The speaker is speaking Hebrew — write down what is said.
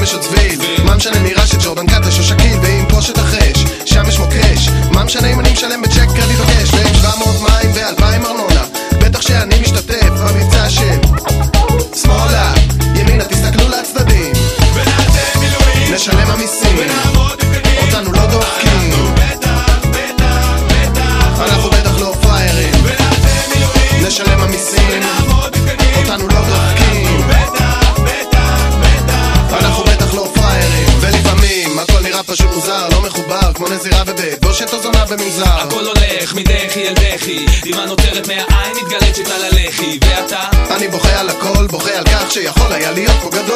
או צביל, מה משנה מירה שג'ורדן קטש או שקיל, ואם פושט החש, שם יש מוקש, מה משנה אם אני משלם בצ'ק קרדיט או קש, ועם 700 מים ו2,000 ארנונה, בטח שאני משתתף במבצע של שמאלה, ימינה תסתכלו לצדדים, ונעשה מילואים, נשלם המיסים, ונעמוד בפקקים, אותנו לא דופקים, אנחנו בטח לא פריירים, ונעשה מילואים, נשלם המיסים, ונעמוד בפקקים, אותנו לא דופקים, אנחנו בטח לא פריירים, ולפעמים הכל נראה פשוט מוזר, לא מחובר כמו נזירה ובית בושת או זונה במנזר, הכל הולך מדחי אל דחי, דמעה נוצרת מהעין מתגלצת על הלחי, ואתה? אני בוכה על הכל, בוכה על כך שיכול היה להיות פה גדול